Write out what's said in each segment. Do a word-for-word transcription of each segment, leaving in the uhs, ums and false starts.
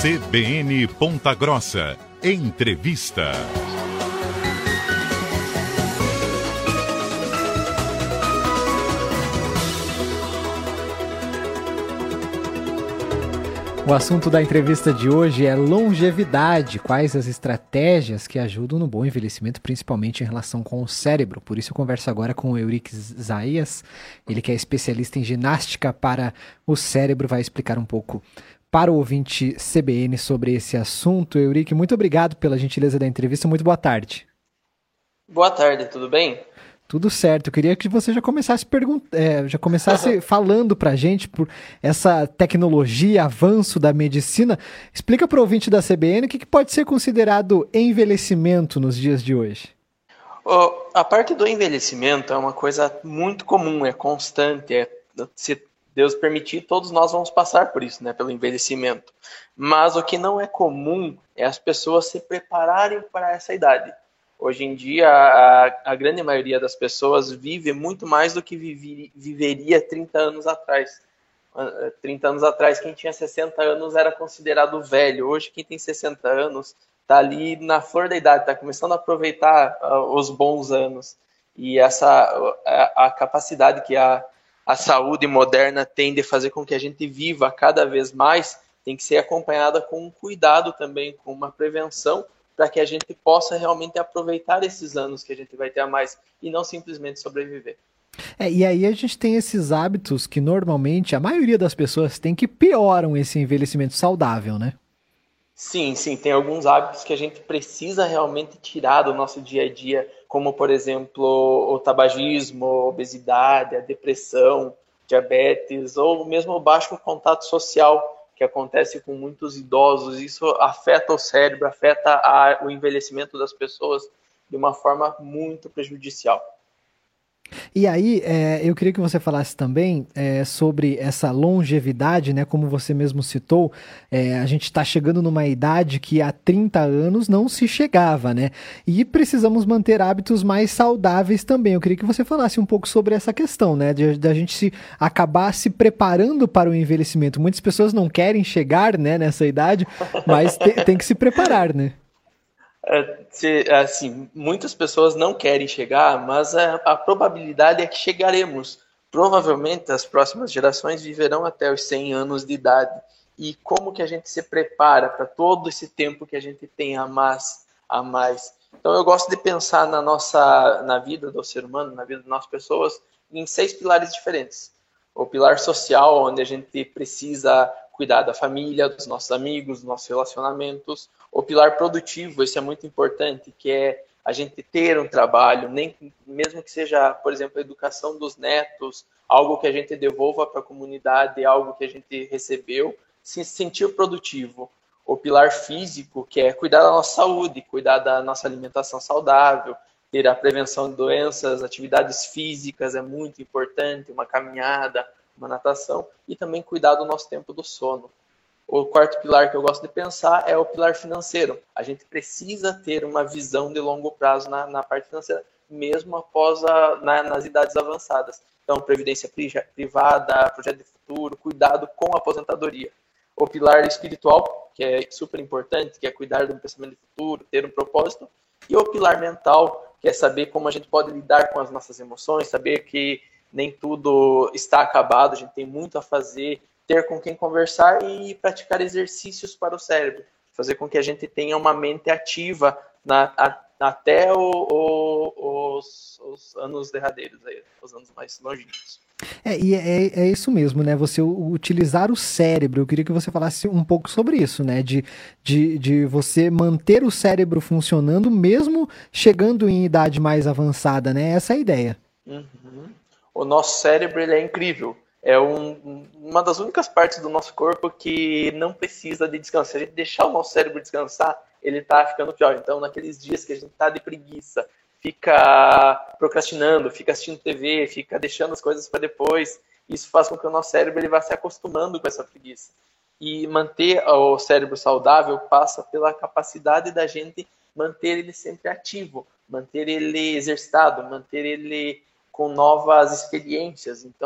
C B N Ponta Grossa. Entrevista. O assunto da entrevista de hoje é longevidade, quais as estratégias que ajudam no bom envelhecimento, principalmente em relação com o cérebro. Por isso eu converso agora com o Euriques Zaias, ele que é especialista em ginástica para o cérebro, vai explicar um pouco para o ouvinte C B N sobre esse assunto. Eurique, muito obrigado pela gentileza da entrevista, muito boa tarde. Boa tarde, tudo bem? Tudo certo, eu queria que você já começasse, pergun- é, já começasse falando para a gente por essa tecnologia, avanço da medicina. Explica para o ouvinte da C B N o que, que pode ser considerado envelhecimento nos dias de hoje. Oh, a parte do envelhecimento é uma coisa muito comum, é constante, é, se Deus permitir, todos nós vamos passar por isso, né, pelo envelhecimento. Mas o que não é comum é as pessoas se prepararem para essa idade. Hoje em dia, a, a grande maioria das pessoas vive muito mais do que vive, viveria trinta anos atrás. trinta anos atrás, quem tinha sessenta anos era considerado velho. Hoje, quem tem sessenta anos está ali na flor da idade, está começando a aproveitar uh, os bons anos. E essa a, a capacidade que a, a saúde moderna tem de fazer com que a gente viva cada vez mais tem que ser acompanhada com um cuidado também, com uma prevenção, para que a gente possa realmente aproveitar esses anos que a gente vai ter a mais e não simplesmente sobreviver. É, e aí a gente tem esses hábitos que normalmente a maioria das pessoas tem que pioram esse envelhecimento saudável, né? Sim, sim, tem alguns hábitos que a gente precisa realmente tirar do nosso dia a dia, como por exemplo o tabagismo, a obesidade, a depressão, diabetes ou mesmo o baixo contato social, que acontece com muitos idosos. Isso afeta o cérebro, afeta a, o envelhecimento das pessoas de uma forma muito prejudicial. E aí, é, eu queria que você falasse também é, sobre essa longevidade, né? Como você mesmo citou, é, a gente está chegando numa idade que há trinta anos não se chegava, né? E precisamos manter hábitos mais saudáveis também. Eu queria que você falasse um pouco sobre essa questão, né? De, de a gente se acabar se preparando para o envelhecimento. Muitas pessoas não querem chegar, né, nessa idade, mas te, tem que se preparar, né? Assim, muitas pessoas não querem chegar, mas a, a probabilidade é que chegaremos. Provavelmente as próximas gerações viverão até os cem anos de idade. E como que a gente se prepara para todo esse tempo que a gente tem a mais, a mais? Então eu gosto de pensar na nossa, na vida do ser humano, na vida das pessoas, em seis pilares diferentes. O pilar social, onde a gente precisa cuidar da família, dos nossos amigos, dos nossos relacionamentos. O pilar produtivo, isso é muito importante, que é a gente ter um trabalho, nem, mesmo que seja, por exemplo, a educação dos netos, algo que a gente devolva para a comunidade, algo que a gente recebeu, se sentir produtivo. O pilar físico, que é cuidar da nossa saúde, cuidar da nossa alimentação saudável, ter a prevenção de doenças, atividades físicas é muito importante, uma caminhada, uma natação, e também cuidar do nosso tempo do sono. O quarto pilar que eu gosto de pensar é o pilar financeiro. A gente precisa ter uma visão de longo prazo na, na parte financeira, mesmo após a, na, nas idades avançadas. Então, previdência privada, projeto de futuro, cuidado com a aposentadoria. O pilar espiritual, que é super importante, que é cuidar do pensamento de futuro, ter um propósito. E o pilar mental, que é saber como a gente pode lidar com as nossas emoções, saber que nem tudo está acabado, a gente tem muito a fazer, ter com quem conversar e praticar exercícios para o cérebro, fazer com que a gente tenha uma mente ativa na, a, até o, o, os, os anos derradeiros, aí, os anos mais longínquos. É, e é, é isso mesmo, né? Você utilizar o cérebro. Eu queria que você falasse um pouco sobre isso, né? De, de, de você manter o cérebro funcionando mesmo chegando em idade mais avançada, né? Essa é a ideia. Uhum. O nosso cérebro, ele é incrível. É um, uma das únicas partes do nosso corpo que não precisa de descanso. Se a gente deixar o nosso cérebro descansar, ele está ficando pior. Então, naqueles dias que a gente está de preguiça, fica procrastinando, fica assistindo T V, fica deixando as coisas para depois, isso faz com que o nosso cérebro ele vá se acostumando com essa preguiça. E manter o cérebro saudável passa pela capacidade da gente manter ele sempre ativo, manter ele exercitado, manter ele com novas experiências. Então,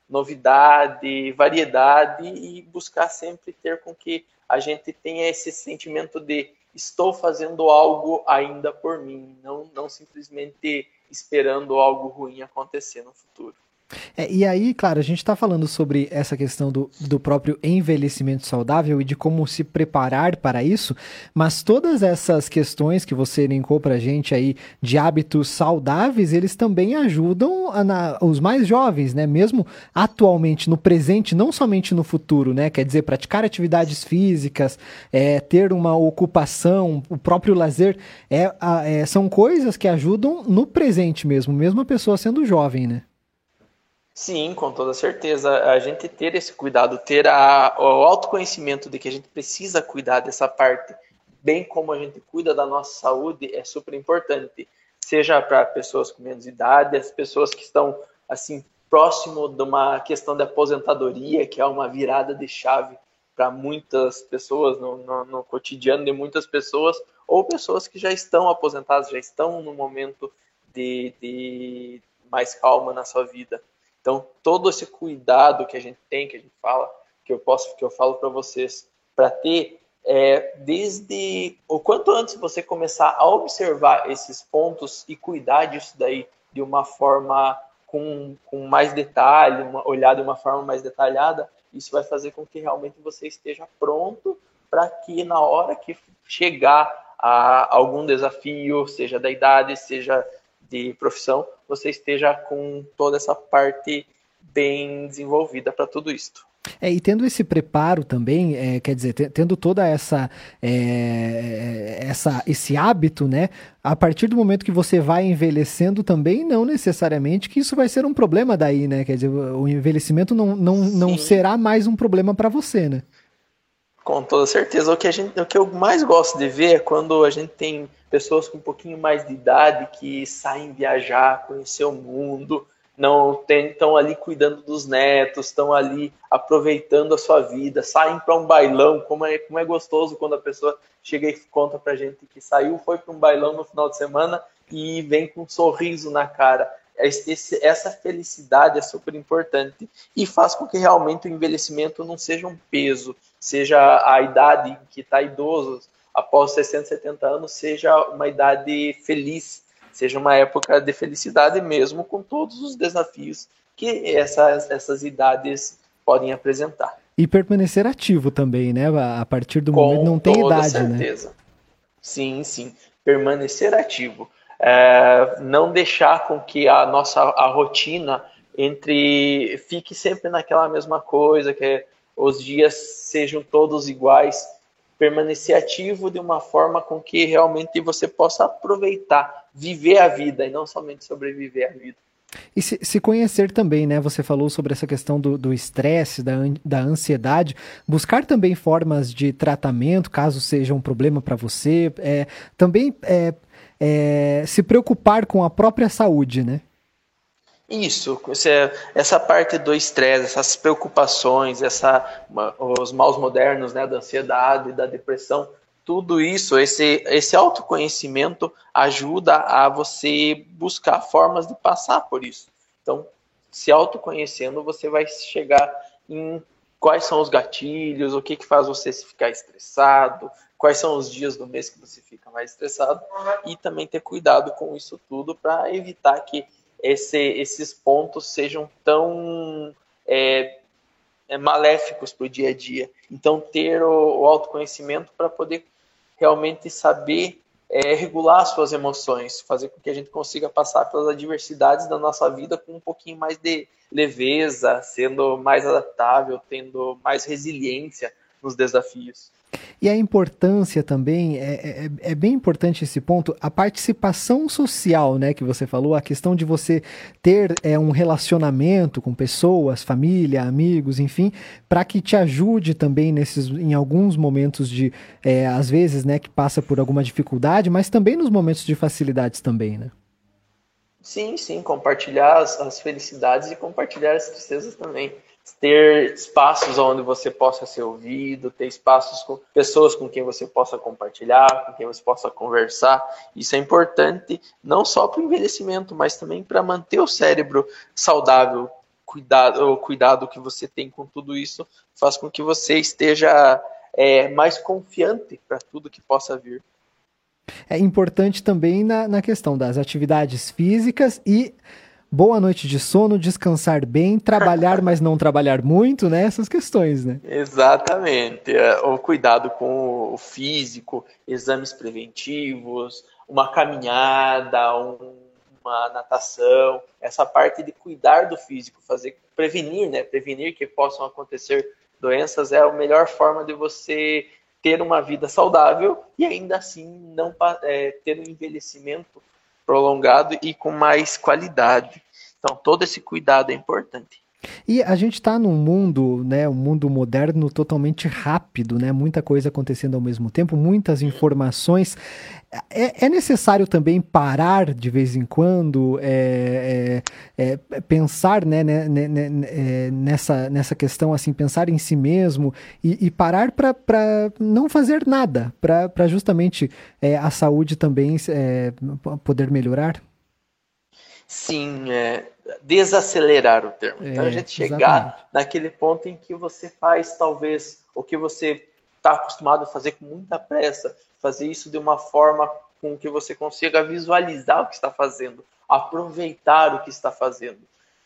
novidade, variedade e buscar sempre ter com que a gente tenha esse sentimento de estou fazendo algo ainda por mim, não, não simplesmente esperando algo ruim acontecer no futuro. É, e aí, claro, a gente está falando sobre essa questão do, do próprio envelhecimento saudável e de como se preparar para isso, mas todas essas questões que você elencou para a gente aí de hábitos saudáveis, eles também ajudam a, na, os mais jovens, né? Mesmo atualmente, no presente, não somente no futuro, né? Quer dizer, praticar atividades físicas, é, ter uma ocupação, o próprio lazer, é, é, são coisas que ajudam no presente mesmo, mesmo a pessoa sendo jovem, né? Sim, com toda certeza. A gente ter esse cuidado, ter a, o autoconhecimento de que a gente precisa cuidar dessa parte, bem como a gente cuida da nossa saúde, é super importante. Seja para pessoas com menos idade, as pessoas que estão assim próximo de uma questão de aposentadoria, que é uma virada de chave para muitas pessoas, no, no, no cotidiano de muitas pessoas, ou pessoas que já estão aposentadas, já estão no momento de, de mais calma na sua vida. Então, todo esse cuidado que a gente tem, que a gente fala, que eu posso, que eu falo para vocês, para ter, é, desde o quanto antes você começar a observar esses pontos e cuidar disso daí de uma forma com, com mais detalhe, uma, olhar de uma forma mais detalhada, isso vai fazer com que realmente você esteja pronto para que na hora que chegar a algum desafio, seja da idade, seja de profissão, você esteja com toda essa parte bem desenvolvida para tudo isto. É, e tendo esse preparo também, é, quer dizer, tendo toda essa, é, essa, esse hábito, né? A partir do momento que você vai envelhecendo também, não necessariamente que isso vai ser um problema daí, né? Quer dizer, o envelhecimento não, não, não será mais um problema para você, né? Com toda certeza. O que, a gente, o que eu mais gosto de ver é quando a gente tem pessoas com um pouquinho mais de idade que saem viajar, conhecer o mundo, não estão ali cuidando dos netos, estão ali aproveitando a sua vida, saem para um bailão, como é, como é gostoso quando a pessoa chega e conta para a gente que saiu, foi para um bailão no final de semana e vem com um sorriso na cara. Esse, essa felicidade é super importante e faz com que realmente o envelhecimento não seja um peso, seja a idade que está idoso, após sessenta, setenta anos, seja uma idade feliz, seja uma época de felicidade mesmo, com todos os desafios que essas, essas idades podem apresentar. E permanecer ativo também, né? A partir do momento não tem idade, né? Com certeza. Sim, sim. Permanecer ativo. É, não deixar com que a nossa a rotina entre fique sempre naquela mesma coisa, que os dias sejam todos iguais, permanecer ativo de uma forma com que realmente você possa aproveitar, viver a vida e não somente sobreviver à vida. E se, se conhecer também, né? Você falou sobre essa questão do estresse, da, da ansiedade, buscar também formas de tratamento, caso seja um problema para você, é, também é, é, se preocupar com a própria saúde, né? Isso, essa parte do estresse, essas preocupações, essa, os maus modernos, né, da ansiedade, da depressão, tudo isso, esse, esse autoconhecimento ajuda a você buscar formas de passar por isso. Então, se autoconhecendo, você vai chegar em quais são os gatilhos, o que, que faz você ficar estressado, quais são os dias do mês que você fica mais estressado, e também ter cuidado com isso tudo para evitar que esse, esses pontos sejam tão é, é, maléficos para o dia a dia. Então, ter o, o autoconhecimento para poder realmente saber é, regular as suas emoções, fazer com que a gente consiga passar pelas adversidades da nossa vida com um pouquinho mais de leveza, sendo mais adaptável, tendo mais resiliência nos desafios. E a importância também, é, é, é bem importante esse ponto, a participação social, né, que você falou, a questão de você ter é, um relacionamento com pessoas, família, amigos, enfim, para que te ajude também nesses, em alguns momentos de, é, às vezes, né, que passa por alguma dificuldade, mas também nos momentos de facilidades também, né? Sim, sim, compartilhar as, as felicidades e compartilhar as tristezas também. Ter espaços onde você possa ser ouvido, ter espaços com pessoas com quem você possa compartilhar, com quem você possa conversar. Isso é importante não só para o envelhecimento, mas também para manter o cérebro saudável. cuidado, o cuidado que você tem com tudo isso faz com que você esteja é, mais confiante para tudo que possa vir. É importante também na, na questão das atividades físicas e boa noite de sono, descansar bem, trabalhar, mas não trabalhar muito, né? Essas questões, né? Exatamente. O cuidado com o físico, exames preventivos, uma caminhada, um, uma natação, essa parte de cuidar do físico, fazer prevenir, né? Prevenir que possam acontecer doenças é a melhor forma de você ter uma vida saudável e ainda assim não é, ter um envelhecimento prolongado e com mais qualidade. Então, todo esse cuidado é importante. E a gente está num mundo, né, um mundo moderno totalmente rápido, né, muita coisa acontecendo ao mesmo tempo, muitas informações. É, é necessário também parar de vez em quando, é, é, é, pensar, né, né, né, né, nessa, nessa questão, assim, pensar em si mesmo e, e parar para não fazer nada, para justamente é, a saúde também é, poder melhorar? Sim, é desacelerar o termo. Então, é, a gente chegar exatamente naquele ponto em que você faz, talvez, o que você está acostumado a fazer com muita pressa, fazer isso de uma forma com que você consiga visualizar o que está fazendo, aproveitar o que está fazendo.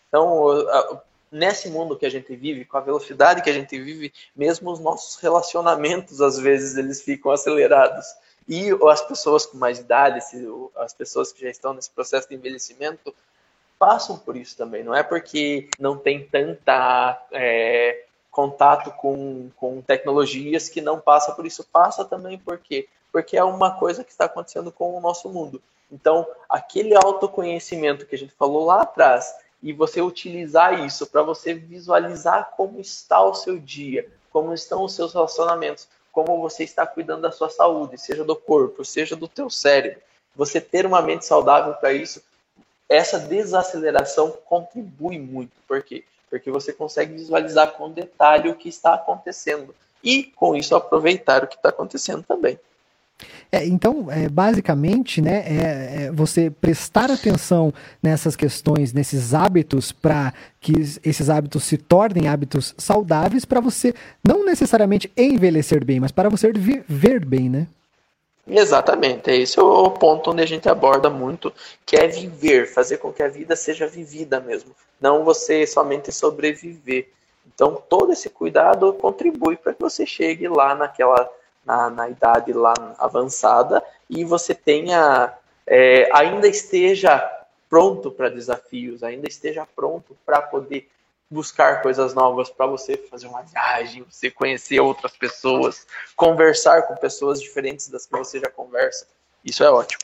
Então, nesse mundo que a gente vive, com a velocidade que a gente vive, mesmo os nossos relacionamentos, às vezes, eles ficam acelerados. E as pessoas com mais idade, as pessoas que já estão nesse processo de envelhecimento, passam por isso também. Não é porque não tem tanta é, contato com, com tecnologias que não passa por isso. Passa também por quê? Porque é uma coisa que está acontecendo com o nosso mundo. Então, aquele autoconhecimento que a gente falou lá atrás, e você utilizar isso para você visualizar como está o seu dia, como estão os seus relacionamentos, como você está cuidando da sua saúde, seja do corpo, seja do teu cérebro. Você ter uma mente saudável para isso, essa desaceleração contribui muito. Por quê? Porque você consegue visualizar com detalhe o que está acontecendo e, com isso, aproveitar o que está acontecendo também. É, então, é, basicamente, né, é, é você prestar atenção nessas questões, nesses hábitos, para que esses hábitos se tornem hábitos saudáveis, para você não necessariamente envelhecer bem, mas para você viver bem, né? Exatamente, esse é o ponto onde a gente aborda muito, que é viver, fazer com que a vida seja vivida mesmo, não você somente sobreviver. Então, todo esse cuidado contribui para que você chegue lá naquela... Na, na idade lá avançada e você tenha, é, ainda esteja pronto para desafios, ainda esteja pronto para poder buscar coisas novas, para você fazer uma viagem, você conhecer outras pessoas, conversar com pessoas diferentes das que você já conversa. Isso é ótimo.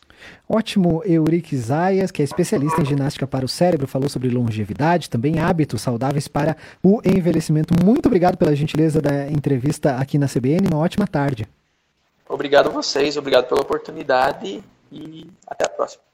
Ótimo, Eurique Zayas, que é especialista em ginástica para o cérebro, falou sobre longevidade, também hábitos saudáveis para o envelhecimento. Muito obrigado pela gentileza da entrevista aqui na C B N, uma ótima tarde. Obrigado a vocês, obrigado pela oportunidade e até a próxima.